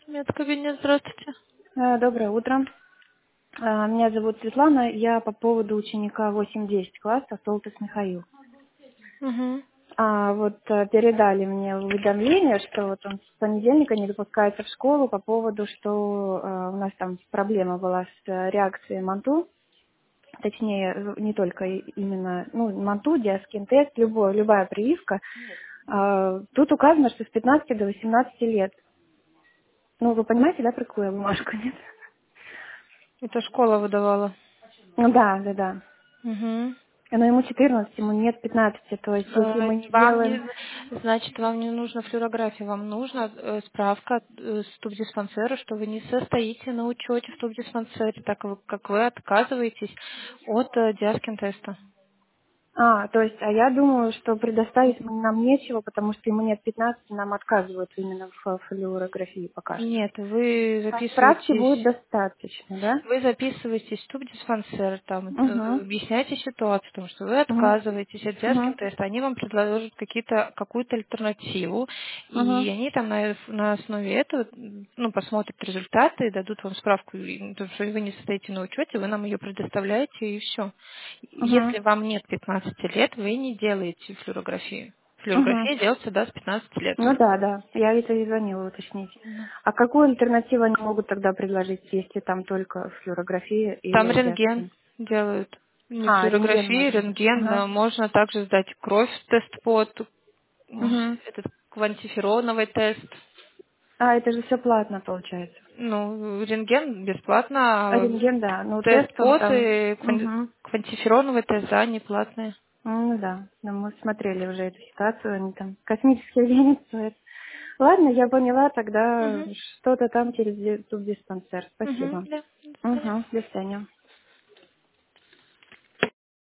Медкабинет, здравствуйте. Доброе утро. Меня зовут Светлана. Я по поводу ученика 8-10 класса Солтыс Михаил. Угу. Передали мне уведомление, что вот он с понедельника не допускается в школу по поводу, что у нас там проблема была с реакцией МАНТУ. Точнее, не только именно МАНТУ, диаскин-тест, любая прививка. Тут указано, что с 15 до 18 лет. Ну, вы понимаете, да, про какую я бумажку, нет? Это школа выдавала. Ну да. Угу. Но ему 14, ему нет 15, то есть если мы не Вам сделаем... не, значит, вам не нужна флюорография, вам нужна справка с тубдиспансера, что вы не состоите на учете в тубдиспансере, так как вы отказываетесь от диаскин-теста. А я думаю, что предоставить нам нечего, потому что ему нет 15, нам отказывают именно в флюорографии пока что. Нет, вы А справки будет записываетесь. достаточно, да? Вы записываетесь в тубдиспансер, там, Угу. объясняете ситуацию, потому что вы Угу. отказываетесь от Угу. диаскин-теста, они вам предложат какую-то альтернативу, Угу. и они там на основе этого, посмотрят результаты и дадут вам справку, потому что вы не состоите на учете, вы нам ее предоставляете, и все. Угу. Если вам нет 15 лет, вы не делаете флюорографию. Угу. Флюорография делается, да, с 15 лет. Ну да. Я это и звонила уточнить. А какую альтернативу они могут тогда предложить, если там только флюорография Там или рентген диаскин? делают. Не Рентген флюорографии, можно сделать. рентген. Ага. Можно также сдать кровь, тест под Угу. этот квантифероновый тест. Это же все платно получается. Ну, рентген бесплатно, а Рентген, да. Ну, тест тест он под там... и Угу. квантифероновый тест, да, они платные. Ну да. Но мы смотрели уже эту ситуацию, они там космические деньги стоят. Ладно, я поняла, тогда Угу. что-то там через тубдиспансер. Угу. Спасибо. Да. До свидания. Угу. До свидания.